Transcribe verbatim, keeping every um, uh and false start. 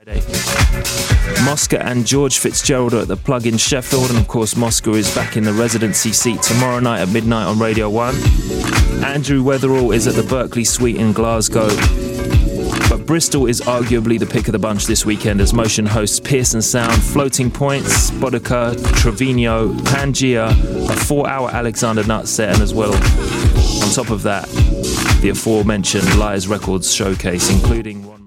Mosca and George Fitzgerald are at the Plug in Sheffield, and of course Mosca is back in the residency seat tomorrow night at midnight on Radio one. Andrew Weatherall is at the Berkeley Suite in Glasgow. But Bristol is arguably the pick of the bunch this weekend as Motion hosts Pearson Sound, Floating Points, Bodica, Trevino, Pangea, a four-hour Alexander Nutt set, and as well, on top of that, the aforementioned Liars Records showcase, including one